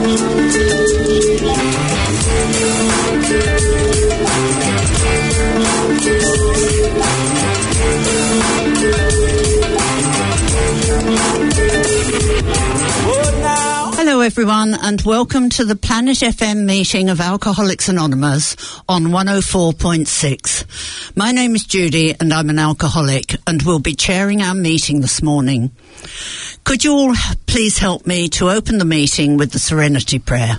Hello everyone and welcome to the Planet FM meeting of Alcoholics Anonymous on 104.6. My name is Judy and I'm an alcoholic and will be chairing our meeting this morning. Could you all please help me to open the meeting with the Serenity Prayer?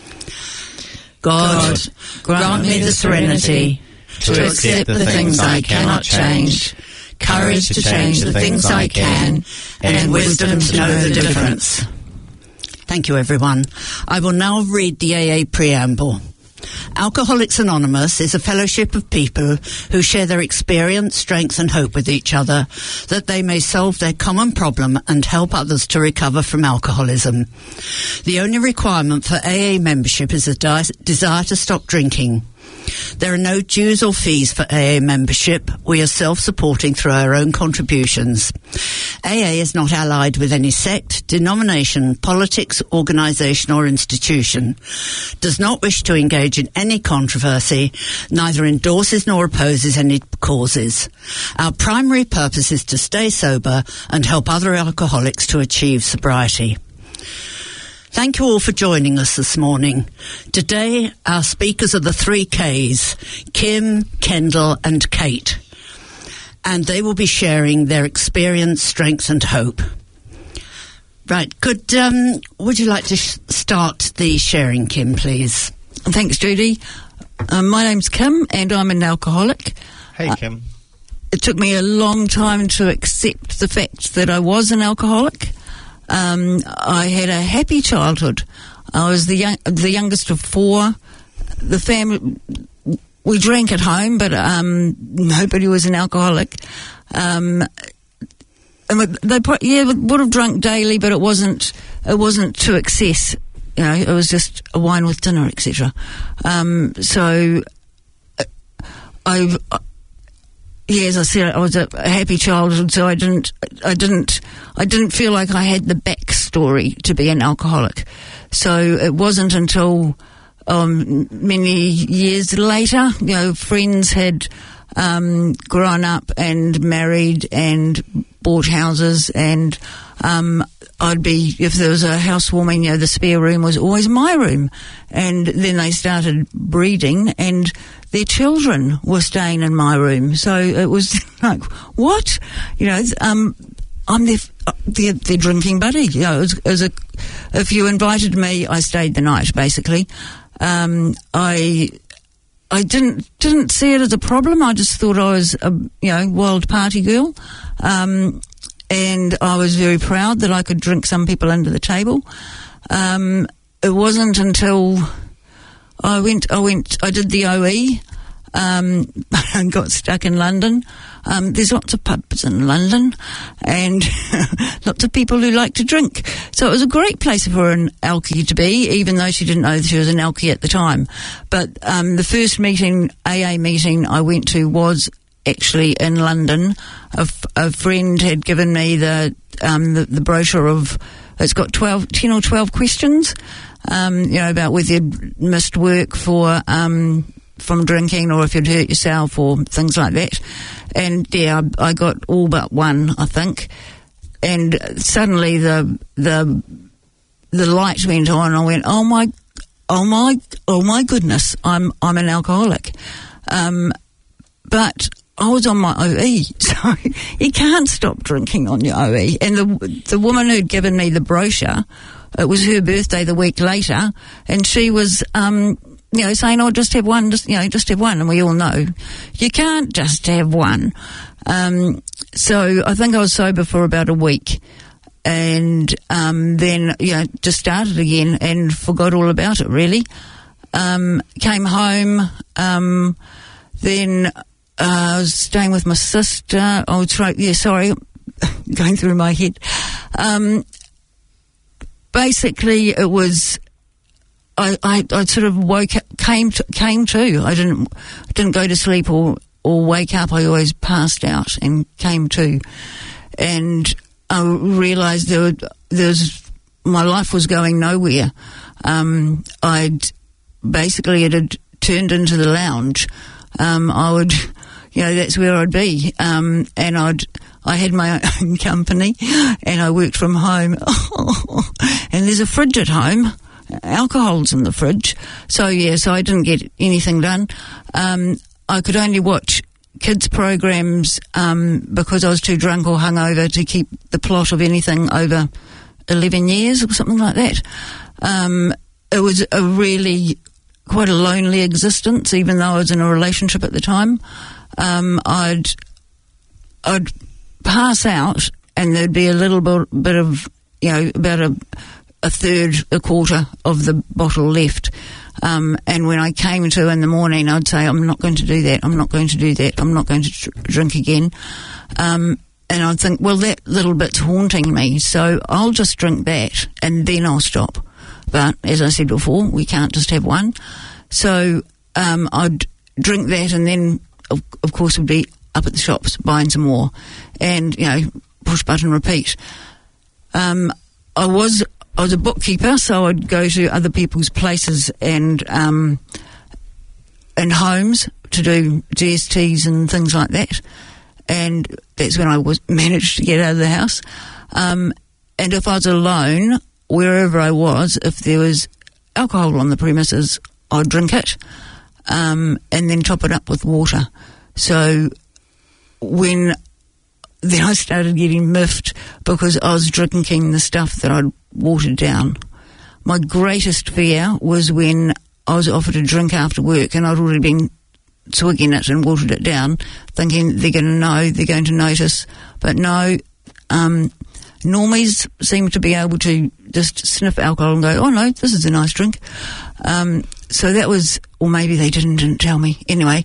God, grant me the serenity to accept the things I cannot change, courage to change the things I can, and wisdom to know the difference. Thank you, everyone. I will now read the AA preamble. Alcoholics Anonymous is a fellowship of people who share their experience, strength and hope with each other, that they may solve their common problem and help others to recover from alcoholism. The only requirement for AA membership is a desire to stop drinking. There are no dues or fees for AA membership. We are self-supporting through our own contributions. AA is not allied with any sect, denomination, politics, organisation or institution, does not wish to engage in any controversy, neither endorses nor opposes any causes. Our primary purpose is to stay sober and help other alcoholics to achieve sobriety. Thank you all for joining us this morning. Today, our speakers are the 3 Ks, Kim, Kendall and Kate. And they will be sharing their experience, strength and hope. Right, would you like to start the sharing, Kim, please? Thanks, Judy. My name's Kim and I'm an alcoholic. Hey, Kim. It took me a long time to accept the fact that I was an alcoholic. I had a happy childhood. I was the youngest of 4. The family, we drank at home, but nobody was an alcoholic. And they would have drunk daily, but it wasn't to excess. You know, it was just a wine with dinner, etc. As I said, I was a happy childhood, so I didn't feel like I had the backstory to be an alcoholic. So it wasn't until many years later, you know, friends had grown up and married and bought houses, and if there was a housewarming, you know, the spare room was always my room. And then they started breeding and their children were staying in my room. So it was like, what? You know, I'm their drinking buddy. You know, if you invited me, I stayed the night, basically. I didn't see it as a problem. I just thought I was a, you know, wild party girl. And I was very proud that I could drink some people under the table. It wasn't until I did the OE, and got stuck in London. There's lots of pubs in London and lots of people who like to drink. So it was a great place for an alkie to be, even though she didn't know that she was an alkie at the time. But the first AA meeting I went to was actually in London. A friend had given me the brochure of, it's got 10 or 12 questions, you know, about whether you'd missed work from drinking or if you'd hurt yourself or things like that. And yeah, I got all but one, I think. And suddenly the light went on. I went, oh my goodness, I'm an alcoholic. But I was on my OE, so you can't stop drinking on your OE. And the woman who'd given me the brochure, it was her birthday the week later, and she was, you know, saying, "Oh, just have one, just have one." And we all know you can't just have one. So I think I was sober for about a week, and then just started again and forgot all about it. Really, came home, then. I was staying with my sister. Oh, sorry, going through my head. Basically, it was I sort of came to. I didn't go to sleep or wake up. I always passed out and came to, and I realised there was my life was going nowhere. It had turned into the lounge. I would, that's where I'd be. And I had my own company, and I worked from home. And there's a fridge at home. Alcohol's in the fridge. So I didn't get anything done. I could only watch kids' programs because I was too drunk or hungover to keep the plot of anything over 11 years or something like that. It was a really quite a lonely existence, even though I was in a relationship at the time. I'd pass out, and there'd be a little bit of, about a third, a quarter of the bottle left. And when I came to in the morning, I'd say, I'm not going to do that, I'm not going to do that, I'm not going to drink again. And I'd think, well, that little bit's haunting me, so I'll just drink that, and then I'll stop. But as I said before, we can't just have one. So I'd drink that, and then, of course, would be up at the shops buying some more, and push button repeat. I was a bookkeeper, so I'd go to other people's places and homes to do GSTs and things like that, and that's when I managed to get out of the house. And if I was alone, wherever I was, if there was alcohol on the premises, I'd drink it, and then top it up with water. So then I started getting miffed because I was drinking the stuff that I'd watered down. My greatest fear was when I was offered a drink after work, and I'd already been swigging it and watered it down, thinking they're going to know, they're going to notice. But no, normies seem to be able to just sniff alcohol and go, oh no, this is a nice drink. So that was, or maybe they didn't tell me. Anyway,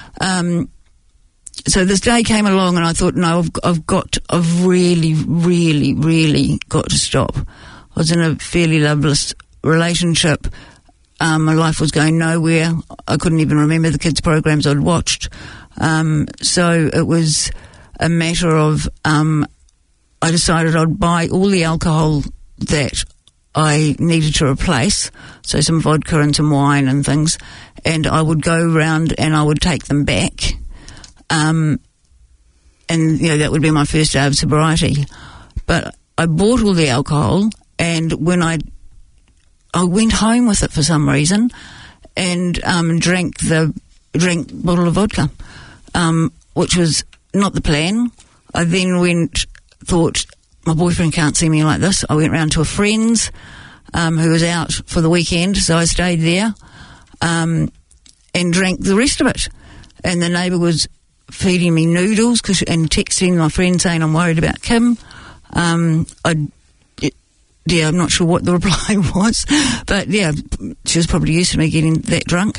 so this day came along, and I thought, no, I've really, really, really got to stop. I was in a fairly loveless relationship. My life was going nowhere. I couldn't even remember the kids' programs I'd watched. So it was a matter of, I decided I'd buy all the alcohol that I needed to replace, so some vodka and some wine and things, and I would go around and I would take them back. And that would be my first day of sobriety. But I bought all the alcohol, and when I went home with it for some reason, and drank bottle of vodka, which was not the plan. I then thought, my boyfriend can't see me like this. I went round to a friend's who was out for the weekend, so I stayed there and drank the rest of it. And the neighbour was feeding me noodles and texting my friend saying, I'm worried about Kim. I'm not sure what the reply was, but she was probably used to me getting that drunk.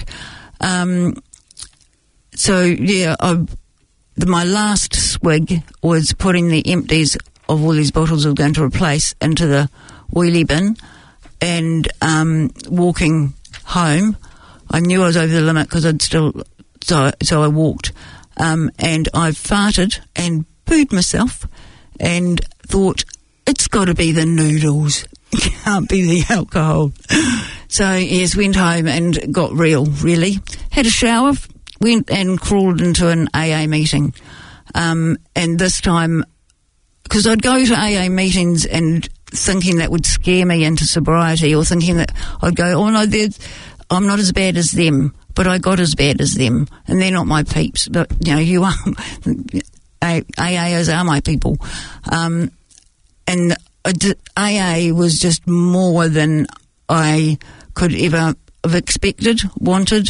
My last swig was putting the empties of all these bottles I was going to replace into the wheelie bin, and walking home. I knew I was over the limit because so I walked, and I farted and pooed myself and thought, it's got to be the noodles. It can't be the alcohol. So, yes, went home and got real, really. Had a shower, went and crawled into an AA meeting. And this time, because I'd go to AA meetings and thinking that would scare me into sobriety, or thinking that I'd go, oh no, I'm not as bad as them, but I got as bad as them, and they're not my peeps. But, you are. AAs are my people. And AA was just more than I could ever have expected, wanted.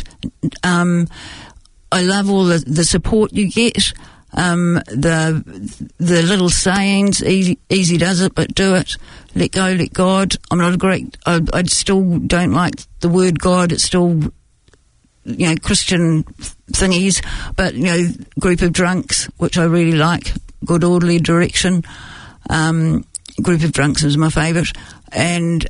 I love all the support you get, the little sayings, easy does it, but do it, let go, let God. I'm not I still don't like the word God. It's still, Christian thingies, but, group of drunks, which I really like, good orderly direction. Group of drunks was my favourite, and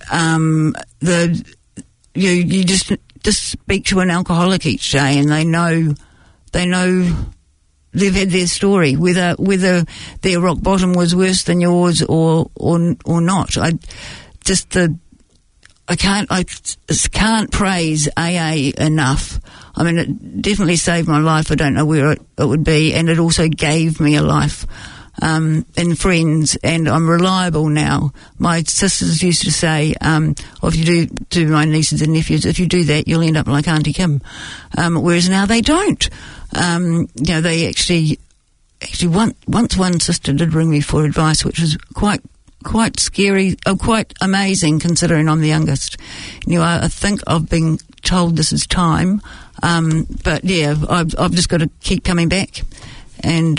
you just speak to an alcoholic each day, and they know they've had their story, whether their rock bottom was worse than yours or not. I can't praise AA enough. I mean, it definitely saved my life. I don't know where it would be, and it also gave me a life and friends, and I'm reliable now. My sisters used to say, if you do my nieces and nephews, if you do that, you'll end up like Auntie Kim. Whereas now they don't. They actually once one sister did ring me for advice, which was quite scary, quite amazing considering I'm the youngest. I think I've been told this is time, but yeah, I've just got to keep coming back, and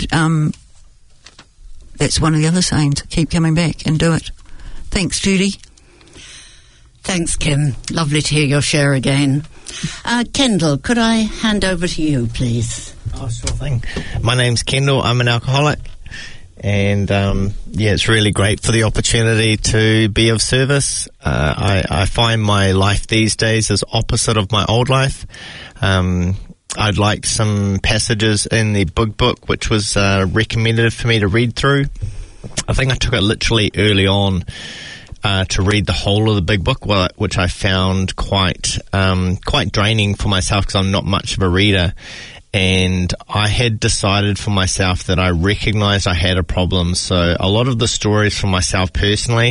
that's one of the other sayings: keep coming back and do it. Thanks, Judy. Thanks, Kim. Lovely to hear your share again. Kendall, could I hand over to you, please? Oh, sure thing. My name's Kendall. I'm an alcoholic. And, it's really great for the opportunity to be of service. I find my life these days is opposite of my old life. I'd like some passages in the Big Book, which was recommended for me to read through. I think I took it literally early on to read the whole of the Big Book, which I found quite draining for myself because I'm not much of a reader. And I had decided for myself that I recognized I had a problem. So a lot of the stories for myself personally,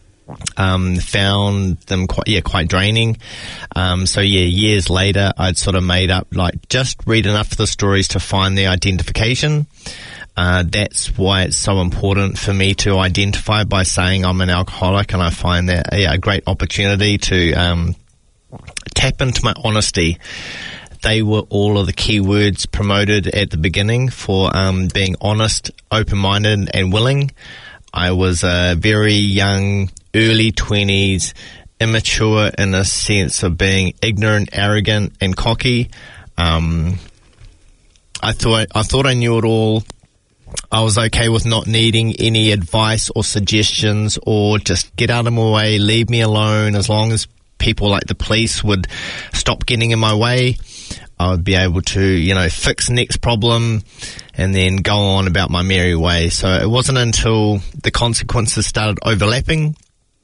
found them quite draining. Years later, I'd sort of made up, just read enough of the stories to find the identification. That's why it's so important for me to identify by saying I'm an alcoholic, and I find that a great opportunity to tap into my honesty. They were all of the key words promoted at the beginning for being honest, open-minded, and willing. I was a very young, early 20s, immature in a sense of being ignorant, arrogant, and cocky. I thought I knew it all. I was okay with not needing any advice or suggestions, or just get out of my way, leave me alone. As long as people like the police would stop getting in my way, I would be able to, fix the next problem and then go on about my merry way. So it wasn't until the consequences started overlapping.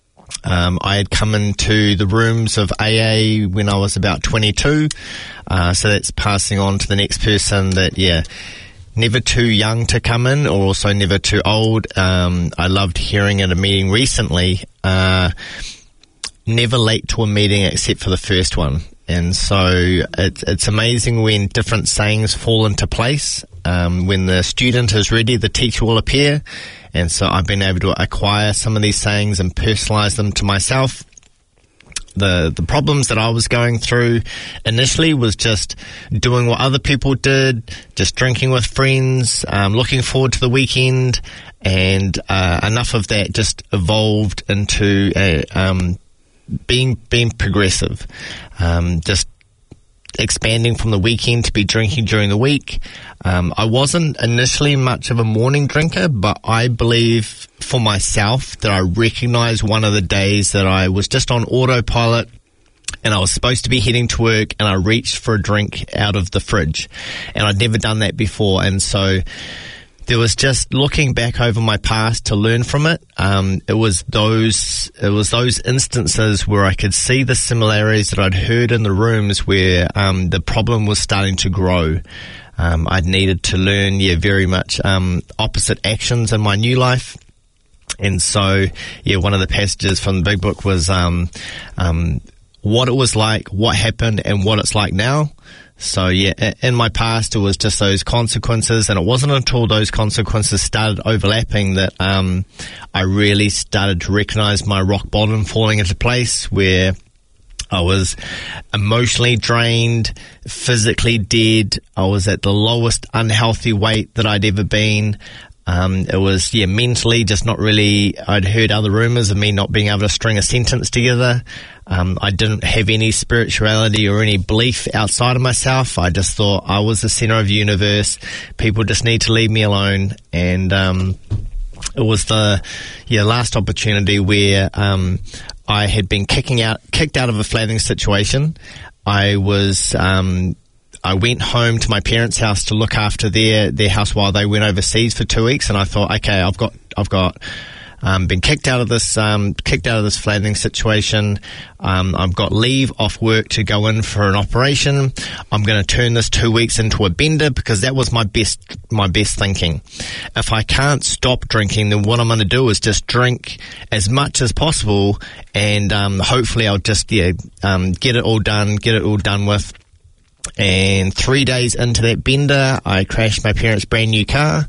I had come into the rooms of AA when I was about 22. So that's passing on to the next person that, never too young to come in, or also never too old. I loved hearing at a meeting recently, never late to a meeting except for the first one. And so it's amazing when different sayings fall into place. When the student is ready, the teacher will appear. And so I've been able to acquire some of these sayings and personalize them to myself. The problems that I was going through initially was just doing what other people did, just drinking with friends, looking forward to the weekend, and enough of that just evolved into being progressive, just expanding from the weekend to be drinking during the week. I wasn't initially much of a morning drinker, but I believe for myself that I recognized one of the days that I was just on autopilot and I was supposed to be heading to work, and I reached for a drink out of the fridge, and I'd never done that before. And so there was just looking back over my past to learn from it. It was those instances where I could see the similarities that I'd heard in the rooms where the problem was starting to grow. I'd needed to learn, very much opposite actions in my new life. And so, one of the passages from the Big Book was what it was like, what happened, and what it's like now. So, in my past, it was just those consequences, and it wasn't until those consequences started overlapping that I really started to recognize my rock bottom falling into place, where I was emotionally drained, physically dead. I was at the lowest unhealthy weight that I'd ever been. It was, mentally just not really. I'd heard other rumors of me not being able to string a sentence together. I didn't have any spirituality or any belief outside of myself. I just thought I was the center of the universe. People just need to leave me alone. And it was the last opportunity where I had been kicked out of a flatting situation. I went home to my parents' house to look after their house while they went overseas for 2 weeks, and I thought, okay, I've got been kicked out of this flattening situation. I've got leave off work to go in for an operation. I'm going to turn this 2 weeks into a bender, because that was my best thinking. If I can't stop drinking, then what I'm going to do is just drink as much as possible, and hopefully I'll just get it all done with. And 3 days into that bender, I crashed my parents' brand new car.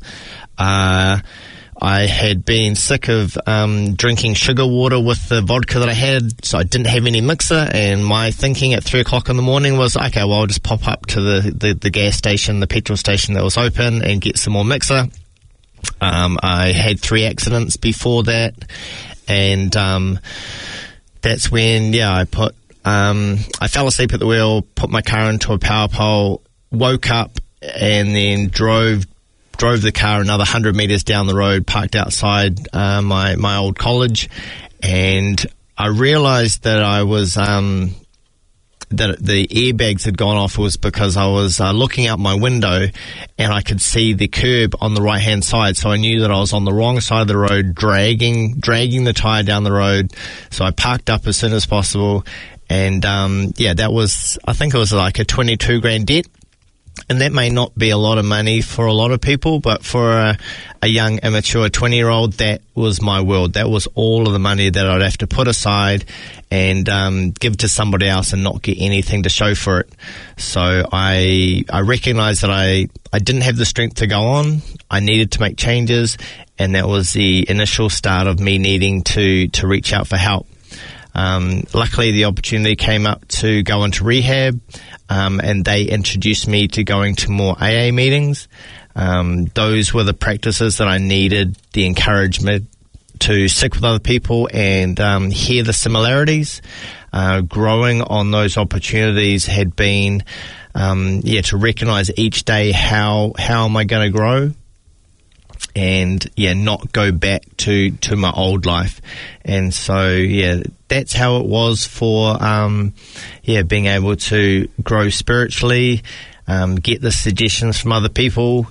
I had been sick of drinking sugar water with the vodka that I had, so I didn't have any mixer, and my thinking at 3 o'clock in the morning was, okay, well, I'll just pop up to the gas station, the petrol station that was open, and get some more mixer. I had 3 accidents before that, and that's when, I fell asleep at the wheel, put my car into a power pole, woke up, and then drove the car another 100 metres down the road, parked outside my old college, and I realised that I was that the airbags had gone off was because I was looking out my window and I could see the curb on the right hand side, so I knew that I was on the wrong side of the road, dragging the tyre down the road. So I parked up as soon as possible, and that was, I think it was like a 22 grand debt. And that may not be a lot of money for a lot of people, but for a young, immature 20-year-old, that was my world. That was all of the money that I'd have to put aside and give to somebody else and not get anything to show for it. So I recognised that I didn't have the strength to go on. I needed to make changes, and that was the initial start of me needing to reach out for help. Luckily, the opportunity came up to go into rehab, and they introduced me to going to more AA meetings. Those were the practices that I needed, the encouragement to stick with other people and hear the similarities. Growing on those opportunities had been, to recognise each day how am I going to grow, and not go back to my old life. And so that's how it was for being able to grow spiritually, get the suggestions from other people,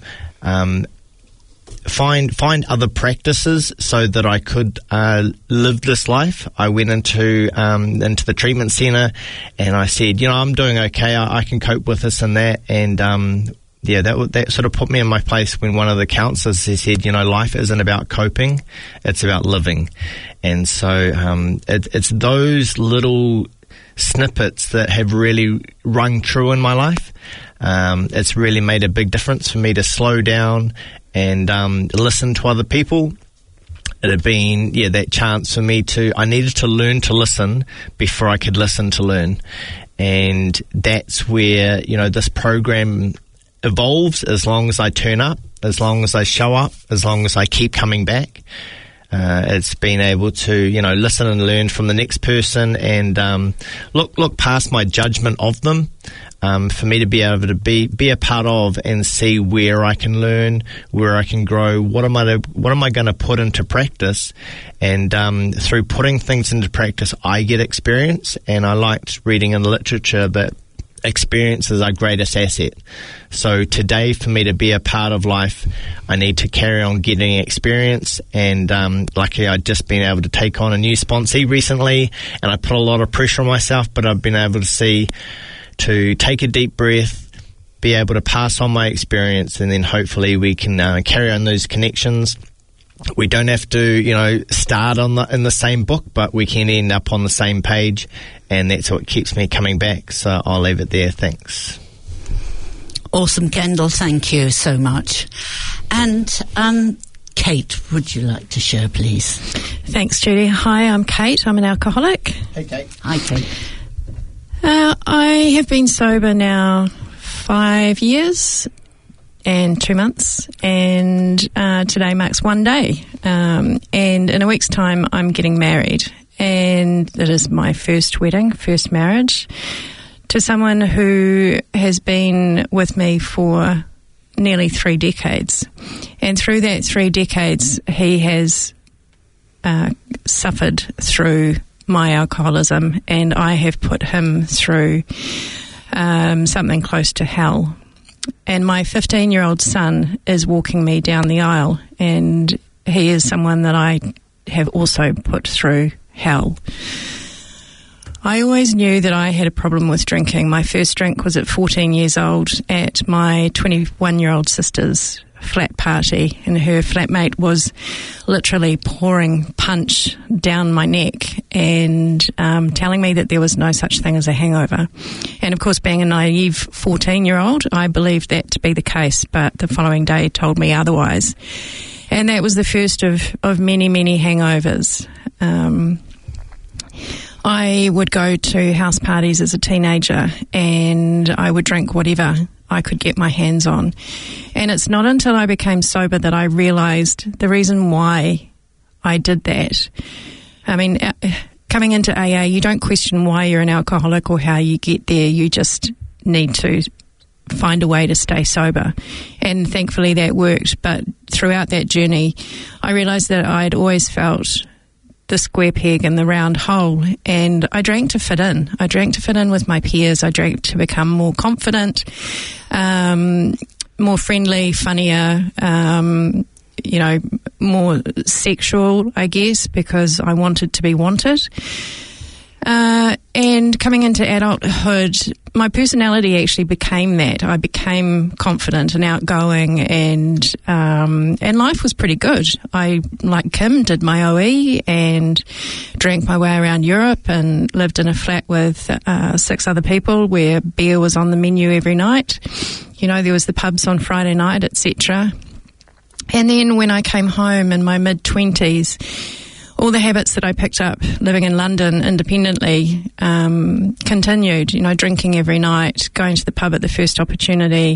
find other practices so that I could live this life. I went into the treatment centre and I said, I'm doing okay, I can cope with this and that, and that sort of put me in my place when one of the counsellors said, life isn't about coping, it's about living. And so it's those little snippets that have really rung true in my life. It's really made a big difference for me to slow down and listen to other people. It had been, that chance for me I needed to learn to listen before I could listen to learn. And that's where, this program evolves as long as I turn up, as long as I show up, as long as I keep coming back. It's been able to, listen and learn from the next person and look past my judgment of them, for me to be able to be a part of and see where I can learn, where I can grow, what am I going to put into practice, and through putting things into practice, I get experience. And I liked reading in the literature that experience is our greatest asset. So today, for me to be a part of life, I need to carry on getting experience. And luckily, I've just been able to take on a new sponsee recently, and I put a lot of pressure on myself, but I've been able to take a deep breath, be able to pass on my experience, and then hopefully we can carry on those connections. We don't have to, start in the same book, but we can end up on the same page, and that's what keeps me coming back. So I'll leave it there. Thanks. Awesome, Kendall. Thank you so much. And Kate, would you like to share, please? Thanks, Judy. Hi, I'm Kate. I'm an alcoholic. Hey, Kate. Hi, Kate. I have been sober now 5 years and 2 months, and today marks 1 day. And in a week's time, I'm getting married, and it is my first marriage, to someone who has been with me for nearly 3 decades. And through that 3 decades, he has suffered through my alcoholism, and I have put him through something close to hell. And my 15-year-old son is walking me down the aisle, and he is someone that I have also put through hell. I always knew that I had a problem with drinking. My first drink was at 14 years old at my 21-year-old sister's flat party, and her flatmate was literally pouring punch down my neck and telling me that there was no such thing as a hangover. And of course, being a naive 14-year-old, I believed that to be the case, but the following day told me otherwise. And that was the first of many, many hangovers. I would go to house parties as a teenager and I would drink whatever I could get my hands on. And it's not until I became sober that I realised the reason why I did that. I mean, coming into AA, you don't question why you're an alcoholic or how you get there. You just need to find a way to stay sober. And thankfully that worked. But throughout that journey, I realised that I'd always felt the square peg in the round hole, and I drank to fit in. I drank to fit in with my peers. I drank to become more confident, more friendly, funnier, more sexual, I guess, because I wanted to be wanted. And coming into adulthood, my personality actually became that. I became confident and outgoing, and life was pretty good. I, like Kim, did my OE and drank my way around Europe and lived in a flat with 6 other people where beer was on the menu every night. You know, there was the pubs on Friday night, etc. And then when I came home in my mid-20s, all the habits that I picked up living in London independently continued, you know, drinking every night, going to the pub at the first opportunity,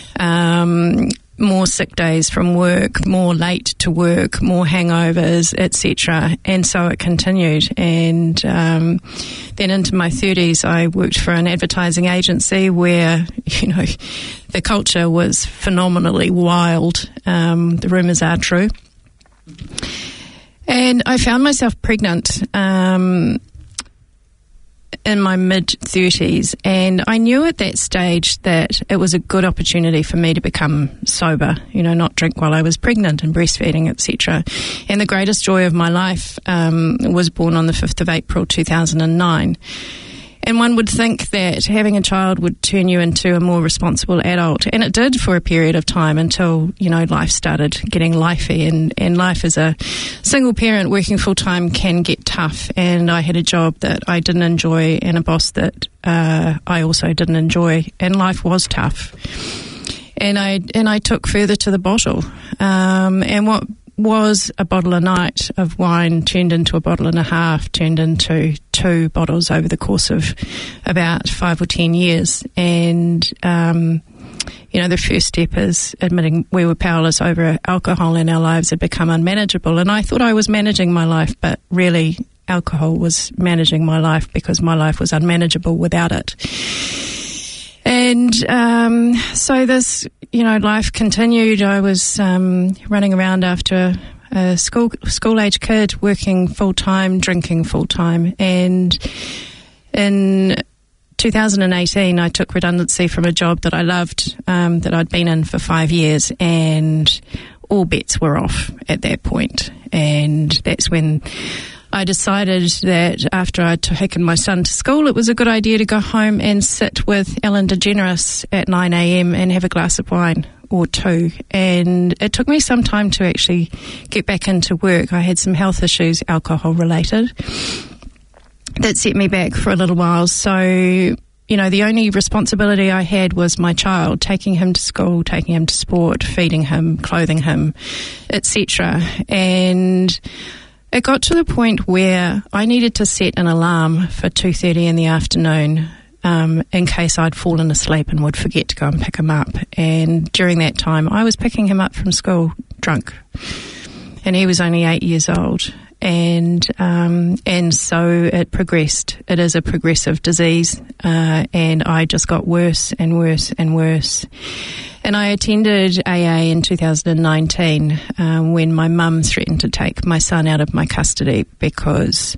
more sick days from work, more late to work, more hangovers, etc. And so it continued. And then into my 30s, I worked for an advertising agency where, you know, the culture was phenomenally wild. The rumours are true. And I found myself pregnant in my mid-30s, and I knew at that stage that it was a good opportunity for me to become sober, you know, not drink while I was pregnant and breastfeeding, etc. And the greatest joy of my life was born on the 5th of April 2009. And one would think that having a child would turn you into a more responsible adult. And it did for a period of time until, you know, life started getting lifey. And life as a single parent working full-time can get tough. And I had a job that I didn't enjoy and a boss that I also didn't enjoy. And life was tough. And I took further to the bottle. And what was a bottle a night of wine turned into a bottle and a half, turned into 2 bottles over the course of about 5 or 10 years. And, you know, the first step is admitting we were powerless over alcohol and our lives had become unmanageable. And I thought I was managing my life, but really alcohol was managing my life because my life was unmanageable without it. And so this, you know, life continued. I was running around after a school-age kid, working full-time, drinking full-time. And in 2018, I took redundancy from a job that I loved, that I'd been in for 5 years, and all bets were off at that point. And that's when I decided that after I'd taken my son to school, it was a good idea to go home and sit with Ellen DeGeneres at 9 a.m. and have a glass of wine or 2. And it took me some time to actually get back into work. I had some health issues, alcohol related, that set me back for a little while. So, you know, the only responsibility I had was my child, taking him to school, taking him to sport, feeding him, clothing him, etc. And it got to the point where I needed to set an alarm for 2:30 in the afternoon in case I'd fallen asleep and would forget to go and pick him up. And during that time, I was picking him up from school drunk, and he was only 8 years old. And so it progressed. It is a progressive disease, and I just got worse and worse and worse. And I attended AA in 2019 when my mum threatened to take my son out of my custody because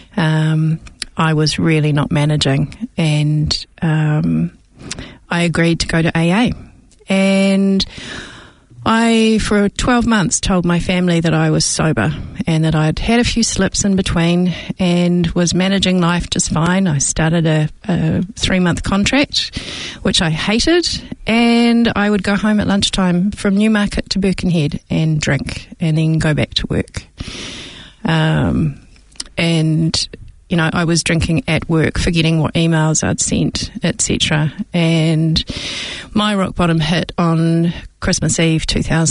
I was really not managing. And I agreed to go to AA. And I, for 12 months, told my family that I was sober and that I'd had a few slips in between and was managing life just fine. I started a 3-month contract, which I hated, and I would go home at lunchtime from Newmarket to Birkenhead and drink and then go back to work. And you know, I was drinking at work, forgetting what emails I'd sent, etc. And my rock bottom hit on Christmas Eve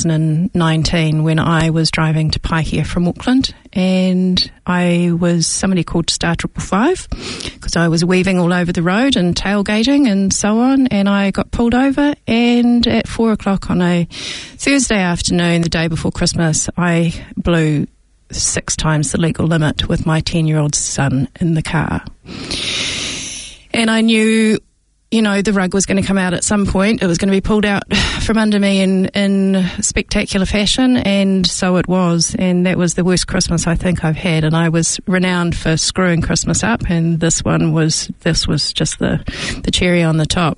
2019 when I was driving to Paihia from Auckland, and somebody called Star 555 because I was weaving all over the road and tailgating and so on, and I got pulled over, and at 4 o'clock on a Thursday afternoon, the day before Christmas, I blew 6 times the legal limit with my 10-year-old son in the car. And I knew, you know, the rug was going to come out at some point. It was going to be pulled out from under me in spectacular fashion, and so it was. And that was the worst Christmas I think I've had. And I was renowned for screwing Christmas up, and this was just the cherry on the top.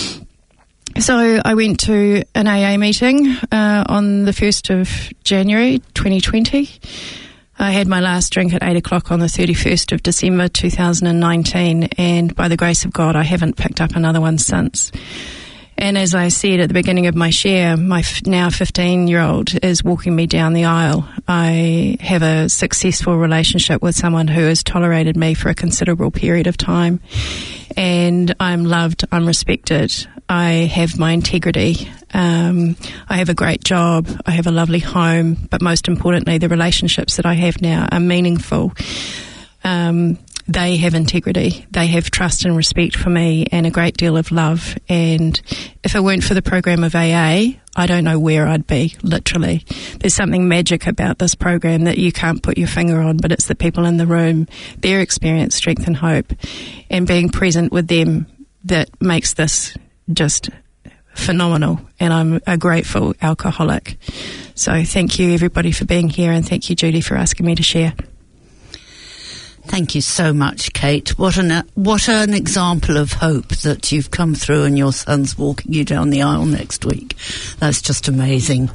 So I went to an AA meeting on the 1st of January 2020. I had my last drink at 8 o'clock on the 31st of December 2019, and by the grace of God, I haven't picked up another one since. And as I said at the beginning of my share, my now 15-year-old is walking me down the aisle. I have a successful relationship with someone who has tolerated me for a considerable period of time, and I'm loved, I'm respected, I have my integrity, I have a great job, I have a lovely home, but most importantly, the relationships that I have now are meaningful. They have integrity, they have trust and respect for me and a great deal of love. And if it weren't for the program of AA, I don't know where I'd be, literally. There's something magic about this program that you can't put your finger on, but it's the people in the room, their experience, strength and hope, and being present with them that makes this just phenomenal. And I'm a grateful alcoholic. So thank you everybody for being here, and thank you Judy for asking me to share. Thank you so much, Kate. What an example of hope that you've come through, and your son's walking you down the aisle next week. That's just amazing.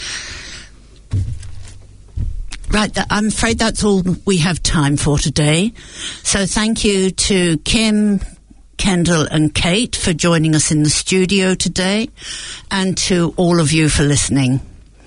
Right, I'm afraid that's all we have time for today. So thank you to Kim, Kendall and Kate for joining us in the studio today, and to all of you for listening.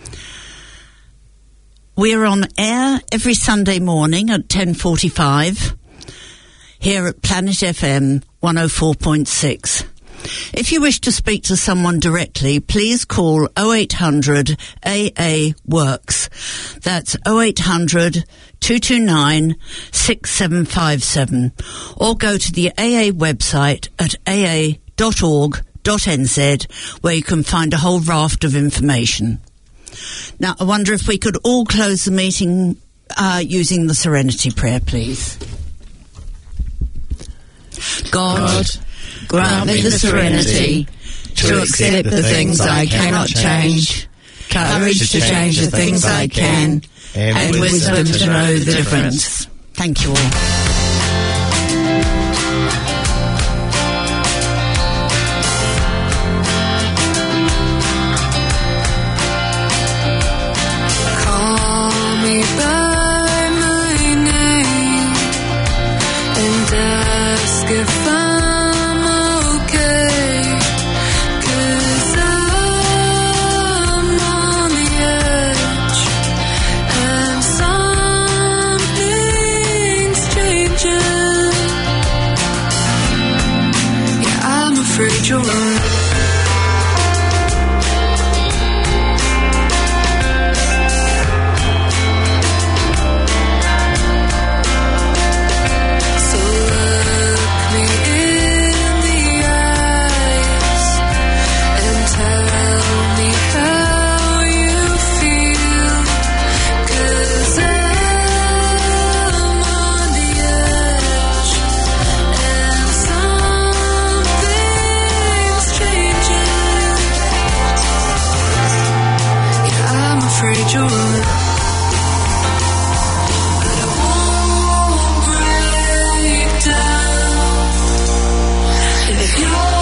We're on air every Sunday morning at 10:45 here at Planet FM 104.6. If you wish to speak to someone directly, please call 0800 AA Works. That's 0800 229 6757, or go to the AA website at aa.org.nz, where you can find a whole raft of information. Now, I wonder if we could all close the meeting using the Serenity Prayer, please. God, grant me the serenity to accept the things I cannot change, courage to change the things I can, and wisdom to know the difference. Thank you all. If you're